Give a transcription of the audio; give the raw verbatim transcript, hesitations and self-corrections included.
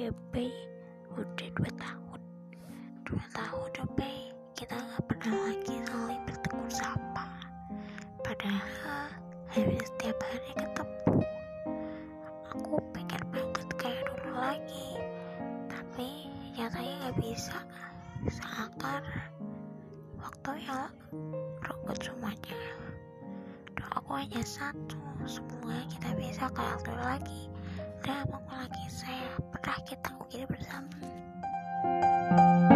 Be, udah dua tahun dua tahun Be, kita gak pernah lagi saling bertegur sapa. Padahal hampir setiap hari ketemu. Aku pengen banget kayak dulu lagi, tapi nyatanya gak bisa. Seakan waktu yang renggut semuanya. Doaku hanya satu, semoga kita bisa kayak dulu lagi dan mengulangi saya pernah kita ukir bersama.